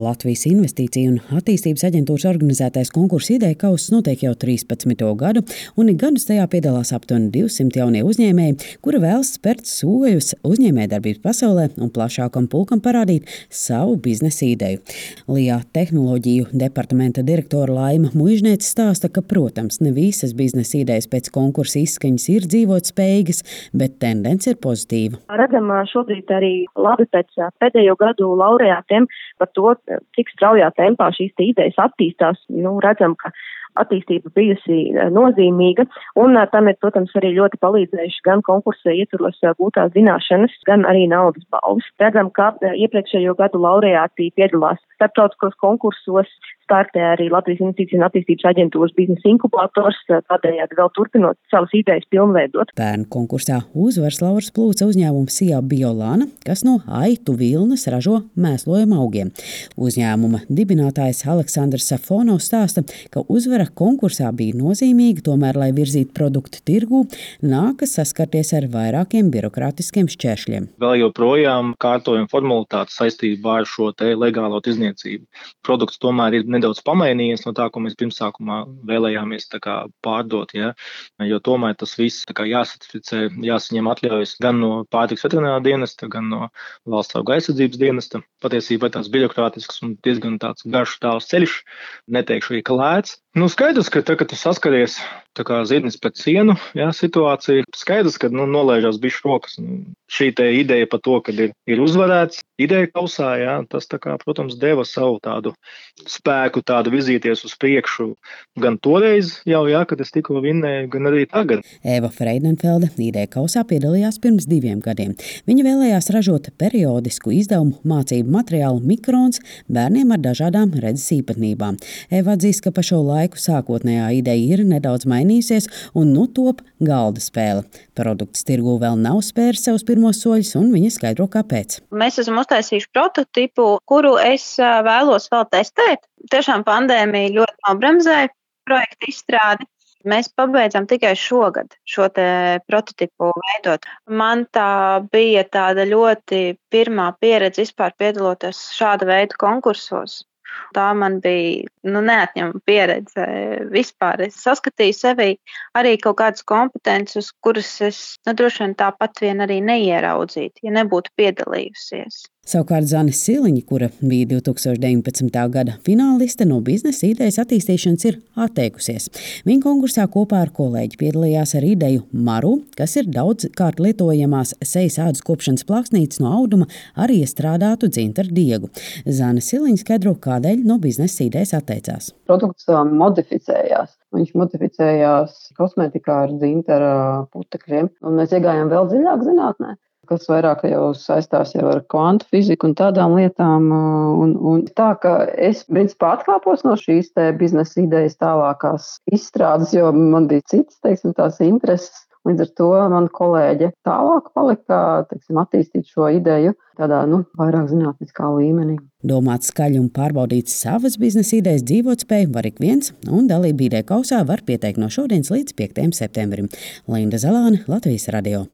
Latvijas Investīciju un attīstības aģentūras organizētais konkurss Ideja kauss notiek jau 13. gadu, un ik gadus tajā piedalās aptuveni 200 jaunie uzņēmēji, kuri vēlas spērt soļus uzņēmējdarbības pasaulē un plašākam pulkam parādīt savu biznesa ideju. LIA tehnoloģiju departamenta direktora Laima Muižniece stāsta, ka, protams, ne visas biznesa idejas pēc konkursa izskaņas ir dzīvot spējīgas, bet tendence ir pozitīva. Redzam šobrīd arī labi pēc pēdējo gadu laureātiem par to, cik straujā tempā šīs idejas attīstās. Redzam, ka attīstība bijusi nozīmīga, un tam ir, protams, arī ļoti palīdzējuši gan konkursa ietvaros gūtās zināšanas, gan arī naudas balvas. Redzam, ka iepriekšējo gadu laureāti piedalās starptautiskos konkursos, startē arī Latvijas Investīciju un attīstības aģentūras biznesa inkubators, tādējādi vēl turpinot savas idejas pilnveidot. Pērn konkursā uzvaras lauras plūca uzņēmums SIA Biolāna, kas no aitu vilnas ražo mēslojumu augiem. Uzņēmuma dibinātājs Aleksandrs Safonovs stāsta, ka uzvara konkursā bija nozīmīga, tomēr, lai virzītu produktu tirgū, nākas saskarties ar vairākiem birokrātiskiem šķēršļiem. Vēl joprojām kārtojuma formalitātes saistībā ar šo te legālo tirdzniecību. Produkts tomēr ir nedaudz pamainījies no tā, ko mēs pirmsākumā vēlējāmies pārdot, ja? Jo tomēr tas viss jāsertificē, jāsaņem atļaujas gan no pārtikas veterinārā dienesta, gan no valsts augu aizsardzības dienesta. Patiesībā tāds birokrātisks un diezgan tāds garš tāls ceļš, neteikšu arī lēts. Skaidrs, ka tagad tu saskaries zirnis pret sienu, situācija. Skaidrs, ka nolaižās bišķi rokas. Šī te ideja par to, kad ir uzvarēts Ideja kausā, tas protams, deva savu tādu spēku, tādu virzīties uz priekšu gan toreiz jau, kad es tikko vinnēju, gan arī tagad. Eva Freidenfelde Ideja kausā piedalījās pirms 2 gadiem. Viņa vēlējās ražot periodisku izdevumu mācību materiālu mikrons bērniem ar dažādām redzes īpatnībām. Eva atzīst, ka pa šo laiku sākotnējā ideja ir nedaudz mainījusies un top galda spēle. Produkts tirgū vēl nav spēris savus pirmos soļus, un viņa skaidro, kāpēc. Mēs esam uztaisījuši prototipu, kuru es vēlos vēl testēt. Tiešām pandēmija ļoti nobremzēja projektu izstrādi. Mēs pabeidzam tikai šogad šo te prototipu veidot. Man tā bija tāda ļoti pirmā pieredze vispār piedaloties šāda veida konkursos. Tā man bija neatņemama pieredze vispār. Es saskatīju sevī arī kaut kādas kompetences, kuras es droši vien tāpat vien arī neieraudzītu, ja nebūtu piedalījusies. Savukārt Zane Siliņa, kura bija 2019. gada fināliste, no biznesa idejas attīstīšanas ir atteikusies. Viņa konkursā kopā ar kolēģi piedalījās ar ideju Maru, kas ir daudzkārt lietojamās sejas ādas kopšanas plāksnītes no auduma ar iestrādātu dzintaru diegu. Zane Siliņa skaidro, kādēļ no biznesa idejas atteicās. Produkts modificējās. Viņš modificējās kosmētikā ar dzintara putekļiem, un mēs iegājām vēl dziļāk zinātnē, kas vairāk jau saistās ar kvantu fiziku un tādām lietām. Un tā, ka es principā atkāpos no šīs te biznesa idejas tālākās izstrādes, jo man bija citas, tās intereses. Līdz ar to man kolēģe tālāk palika, attīstīt šo ideju tādā, vairāk zinātniskā līmenī. Domāt skaļi un pārbaudīt savas biznesa idejas dzīvotspēju var ik viens, un dalību Ideja kausā var pieteikt no šodienas līdz 5. septembrim. Linda Zalāne, Latvijas radio.